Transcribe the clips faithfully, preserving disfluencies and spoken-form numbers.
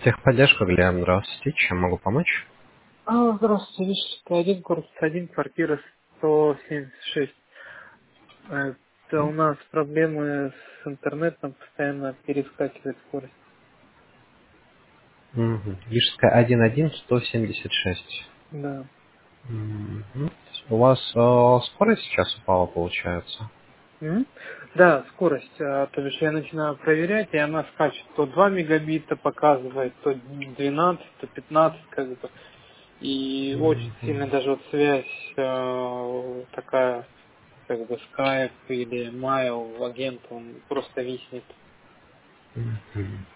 Техподдержка, Глеб, здравствуйте. Чем могу помочь? А, здравствуйте, Рижская, один, корпус один, квартира сто семьдесят шесть. Это у нас проблемы с интернетом, постоянно перескакивает скорость. Угу. Рижская один один сто семьдесят шесть. Да. Мгм. У вас э, скорость сейчас упала, получается? М? Да, скорость. а, То бишь я начинаю проверять, и она скачет. То два мегабита показывает, то двенадцать, то пятнадцать, как бы. И очень сильно Мгм. даже вот связь э, такая, как бы Skype или Mail, агент, он просто виснет. Мгм.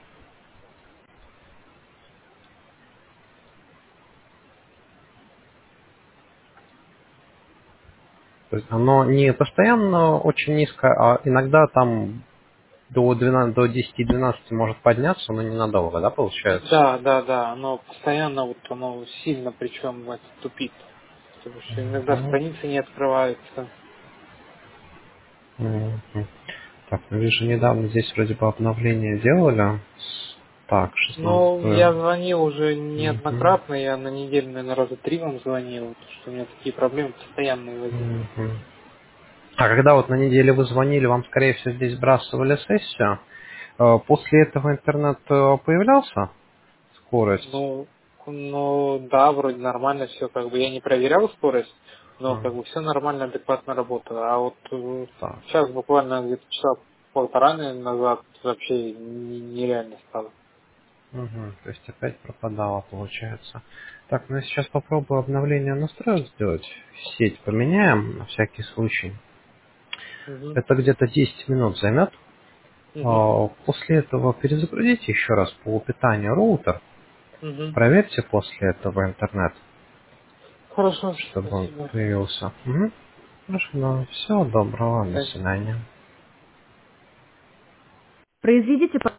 То есть оно не постоянно очень низкое, а иногда там до двенадцати, до десяти-двенадцати может подняться, но ненадолго, да, получается? Да, да, да, оно постоянно, вот оно сильно причем это тупит. Потому что иногда Мгм. страницы не открываются. Мгм. Так, ну вижу, недавно здесь вроде бы обновление делали. Так, Но шестнадцатое. я звонил уже Мгм. неоднократно, я на неделю, наверное, раза три вам звонил, потому что у меня такие проблемы постоянные возникли. Мгм. А когда вот на неделе вы звонили, вам, скорее всего, здесь сбрасывали сессию, э, после этого интернет э, появлялся? Скорость? Ну, ну да, вроде нормально все, как бы я не проверял скорость, но А, как бы все нормально, адекватно работало. А вот э, так. сейчас буквально где-то часа полтора наверное, назад вообще н- нереально стало. Мгм. То есть опять пропадало, получается. Так, ну я сейчас попробую обновление настроек сделать. Сеть поменяем на всякий случай. Угу. Это где-то десять минут займет. Угу. А, После этого перезагрузите еще раз по питанию роутер. Угу. Проверьте после этого интернет, Хорошо, чтобы он спасибо. появился. Угу. Хорошо, ну, всего доброго, до До свидания. свидания. Произведите